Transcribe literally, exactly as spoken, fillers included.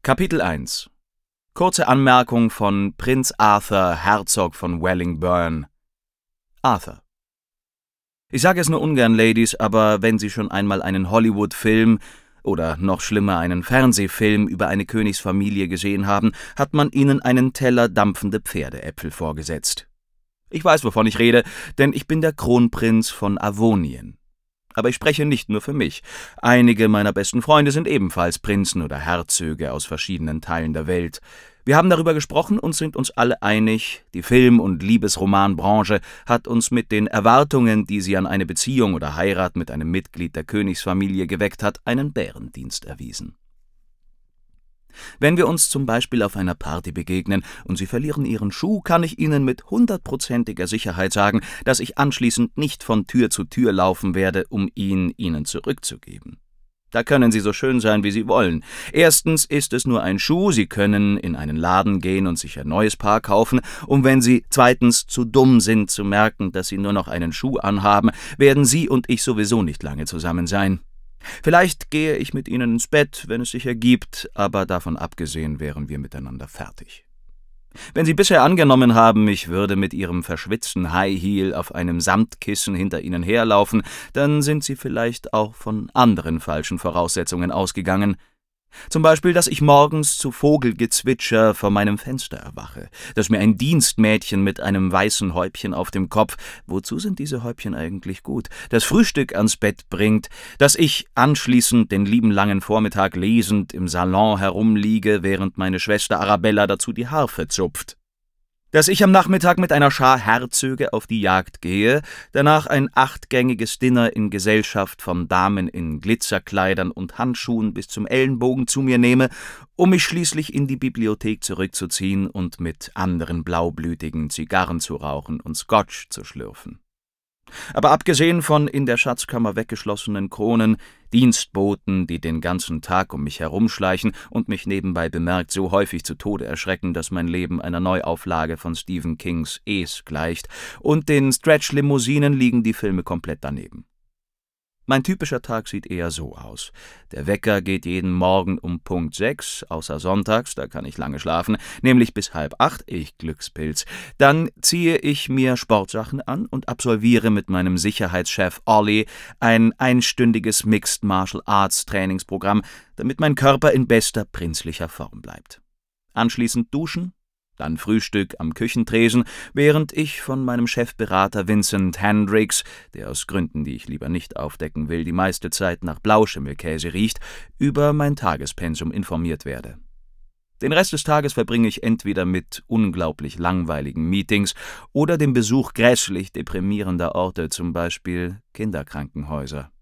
Kapitel eins. Kurze Anmerkung von Prinz Arthur, Herzog von Wellingbourne. Arthur. Ich sage es nur ungern, Ladies, aber wenn Sie schon einmal einen Hollywood-Film oder noch schlimmer einen Fernsehfilm über eine Königsfamilie gesehen haben, hat man ihnen einen Teller dampfende Pferdeäpfel vorgesetzt. Ich weiß, wovon ich rede, denn ich bin der Kronprinz von Avonien. Aber ich spreche nicht nur für mich. Einige meiner besten Freunde sind ebenfalls Prinzen oder Herzöge aus verschiedenen Teilen der Welt. Wir haben darüber gesprochen und sind uns alle einig, die Film- und Liebesromanbranche hat uns mit den Erwartungen, die sie an eine Beziehung oder Heirat mit einem Mitglied der Königsfamilie geweckt hat, einen Bärendienst erwiesen. Wenn wir uns zum Beispiel auf einer Party begegnen und Sie verlieren Ihren Schuh, kann ich Ihnen mit hundertprozentiger Sicherheit sagen, dass ich anschließend nicht von Tür zu Tür laufen werde, um ihn Ihnen zurückzugeben. Da können Sie so schön sein, wie Sie wollen. Erstens ist es nur ein Schuh, Sie können in einen Laden gehen und sich ein neues Paar kaufen, und wenn Sie zweitens zu dumm sind zu merken, dass Sie nur noch einen Schuh anhaben, werden Sie und ich sowieso nicht lange zusammen sein. Vielleicht gehe ich mit Ihnen ins Bett, wenn es sich ergibt, aber davon abgesehen wären wir miteinander fertig. Wenn Sie bisher angenommen haben, ich würde mit Ihrem verschwitzten High Heel auf einem Samtkissen hinter Ihnen herlaufen, dann sind Sie vielleicht auch von anderen falschen Voraussetzungen ausgegangen. Zum Beispiel, dass ich morgens zu Vogelgezwitscher vor meinem Fenster erwache, dass mir ein Dienstmädchen mit einem weißen Häubchen auf dem Kopf, wozu sind diese Häubchen eigentlich gut, das Frühstück ans Bett bringt, dass ich anschließend den lieben langen Vormittag lesend im Salon herumliege, während meine Schwester Arabella dazu die Harfe zupft. Dass ich am Nachmittag mit einer Schar Herzöge auf die Jagd gehe, danach ein achtgängiges Dinner in Gesellschaft von Damen in Glitzerkleidern und Handschuhen bis zum Ellenbogen zu mir nehme, um mich schließlich in die Bibliothek zurückzuziehen und mit anderen Blaublütigen Zigarren zu rauchen und Scotch zu schlürfen. Aber abgesehen von in der Schatzkammer weggeschlossenen Kronen, Dienstboten, die den ganzen Tag um mich herumschleichen und mich nebenbei bemerkt so häufig zu Tode erschrecken, dass mein Leben einer Neuauflage von Stephen Kings Es gleicht, und den Stretch-Limousinen liegen die Filme komplett daneben. Mein typischer Tag sieht eher so aus. Der Wecker geht jeden Morgen um Punkt sechs, außer sonntags, da kann ich lange schlafen, nämlich bis halb acht, ich Glückspilz. Dann ziehe ich mir Sportsachen an und absolviere mit meinem Sicherheitschef Ollie ein einstündiges Mixed Martial Arts Trainingsprogramm, damit mein Körper in bester prinzlicher Form bleibt. Anschließend duschen, dann Frühstück am Küchentresen, während ich von meinem Chefberater Vincent Hendricks, der aus Gründen, die ich lieber nicht aufdecken will, die meiste Zeit nach Blauschimmelkäse riecht, über mein Tagespensum informiert werde. Den Rest des Tages verbringe ich entweder mit unglaublich langweiligen Meetings oder dem Besuch grässlich deprimierender Orte, zum Beispiel Kinderkrankenhäuser.